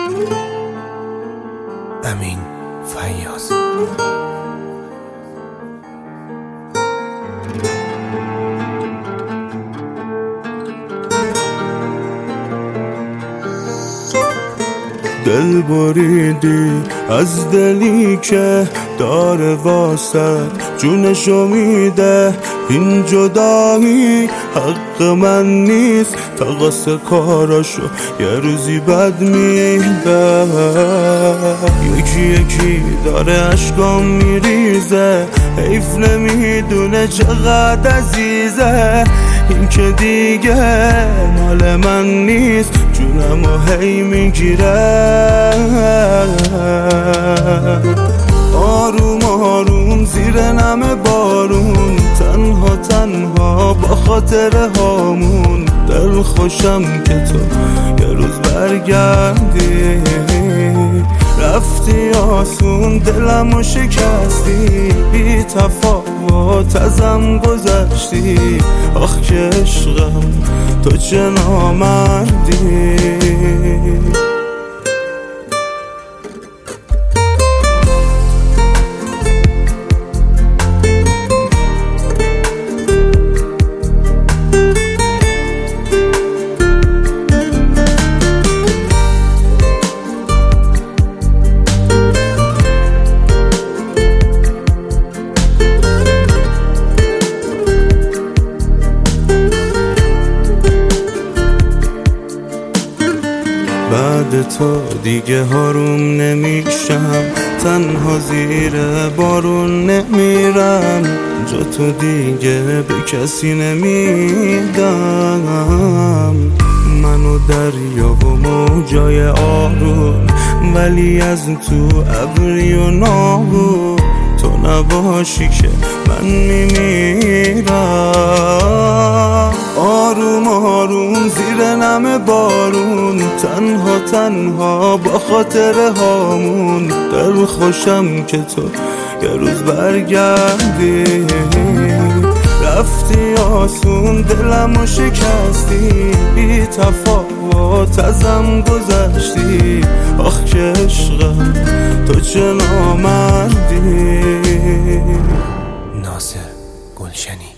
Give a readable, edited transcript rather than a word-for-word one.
امین فیاض. دل بریدی از دلی که داره واسه جونشو میده، این جدایی حق من نیست، تقاس کاراشو یه روزی بد میده. یکی یکی داره اشکام میریزه، حیف نمیدونه چقدر عزیزه، این که دیگه مال من نیست، جونمو هی میگیره. آروم آروم زیر نم بارون، تنها تنها با خاطر هامون، دل خوشم که تو یه روز برگردی. رفتی آسون دلمو شکستی، بی تفاوت ازم گذشتی، آخ که عشقم تو چه نامردی. بعد تو دیگه هاروم نمیشم، تنها زیر بارون نمیرم، جا تو دیگه به کسی نمیدم. منو دریا و موجای آروم، ولی از تو ابری و ناهون، تو نباشی که من میمیرم. آروم آروم زیر نم بارون، تنها تنها با خاطر هامون، دل خوشم که تو یه روز برگردی. رفتی آسون دلمو شکستی، بی تفاوت ازم گذشتی، آخ که عشقم تو چه نامردی. ناصر گلشنی.